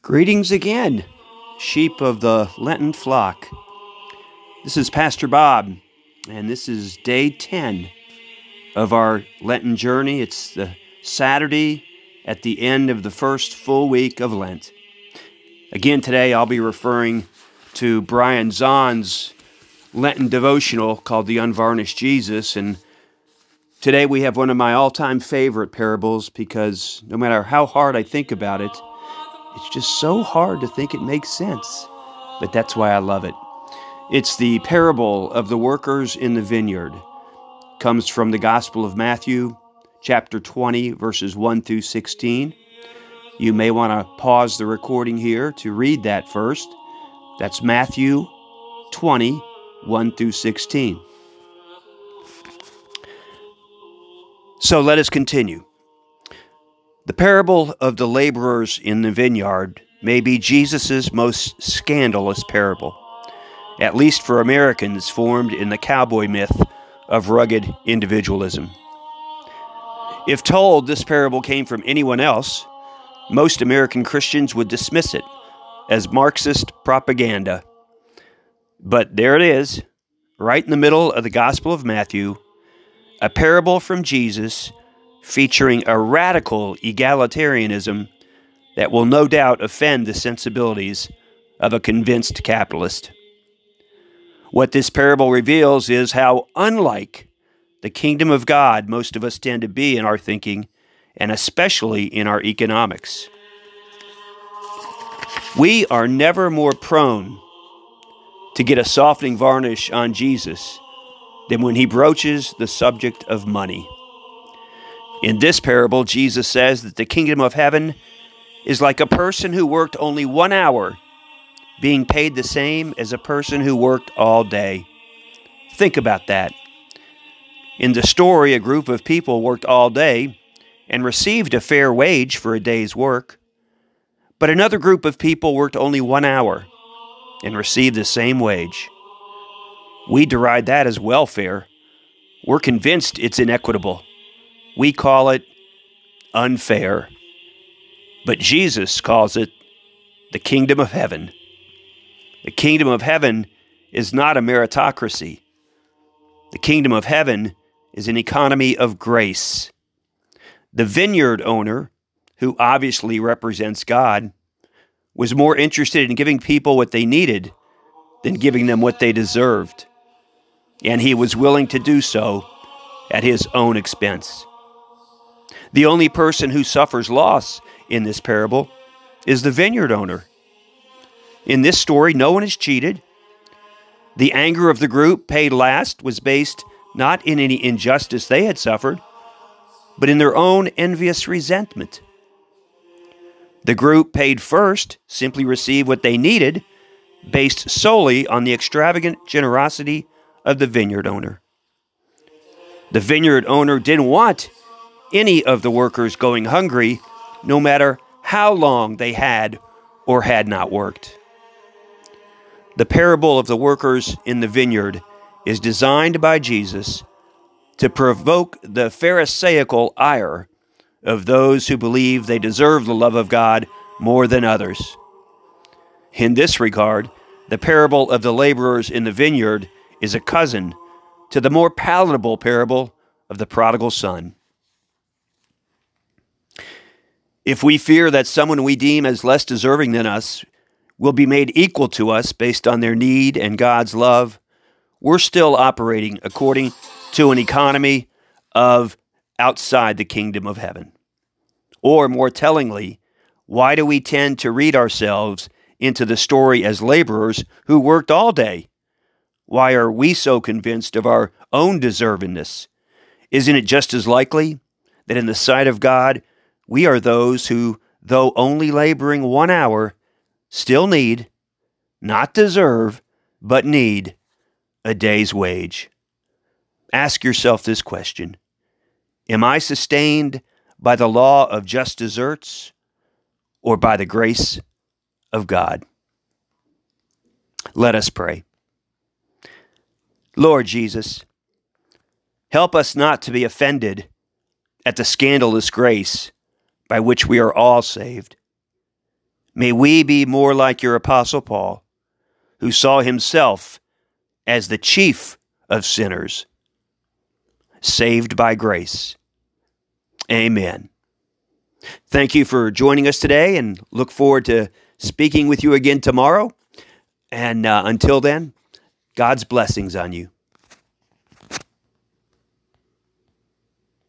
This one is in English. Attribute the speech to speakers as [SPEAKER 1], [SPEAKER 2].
[SPEAKER 1] Greetings again, sheep of the Lenten flock. This is Pastor Bob, and this is day 10 of our Lenten journey. It's the Saturday at the end of the first full week of Lent. Again, today I'll be referring to Brian Zahn's Lenten devotional called The Unvarnished Jesus, and today we have one of my all-time favorite parables because no matter how hard I think about it, it's just so hard to think it makes sense, but that's why I love it. It's the parable of the workers in the vineyard. It comes from the Gospel of Matthew, chapter 20, verses 1 through 16. You may want to pause the recording here to read that first. That's Matthew 20, 1 through 16. So let us continue. The parable of the laborers in the vineyard may be Jesus' most scandalous parable, at least for Americans formed in the cowboy myth of rugged individualism. If told this parable came from anyone else, most American Christians would dismiss it as Marxist propaganda. But there it is, right in the middle of the Gospel of Matthew, a parable from Jesus featuring a radical egalitarianism that will no doubt offend the sensibilities of a convinced capitalist. What this parable reveals is how unlike the kingdom of God most of us tend to be in our thinking, and especially in our economics. We are never more prone to get a softening varnish on Jesus than when he broaches the subject of money. In this parable, Jesus says that the kingdom of heaven is like a person who worked only 1 hour, being paid the same as a person who worked all day. Think about that. In the story, a group of people worked all day and received a fair wage for a day's work, but another group of people worked only 1 hour and received the same wage. We deride that as welfare. We're convinced it's inequitable. We call it unfair. But Jesus calls it the kingdom of heaven. The kingdom of heaven is not a meritocracy. The kingdom of heaven is an economy of grace. The vineyard owner, who obviously represents God, was more interested in giving people what they needed than giving them what they deserved. And he was willing to do so at his own expense. The only person who suffers loss in this parable is the vineyard owner. In this story, no one is cheated. The anger of the group paid last was based not in any injustice they had suffered, but in their own envious resentment. The group paid first simply received what they needed, based solely on the extravagant generosity of the vineyard owner. The vineyard owner didn't want any of the workers going hungry, no matter how long they had or had not worked. The parable of the workers in the vineyard is designed by Jesus to provoke the Pharisaical ire of those who believe they deserve the love of God more than others. In this regard, the parable of the laborers in the vineyard is a cousin to the more palatable parable of the prodigal son. If we fear that someone we deem as less deserving than us will be made equal to us based on their need and God's love, we're still operating according to an economy of outside the kingdom of heaven. Or more tellingly, why do we tend to read ourselves into the story as laborers who worked all day? Why are we so convinced of our own deservingness? Isn't it just as likely that in the sight of God, we are those who, though only laboring 1 hour, still need, not deserve, but need a day's wage? Ask yourself this question. Am I sustained by the law of just deserts or by the grace of God? Let us pray. Lord Jesus, help us not to be offended at the scandalous grace by which we are all saved. May we be more like your Apostle Paul, who saw himself as the chief of sinners, saved by grace. Amen. Thank you for joining us today, and look forward to speaking with you again tomorrow. And until then, God's blessings on you.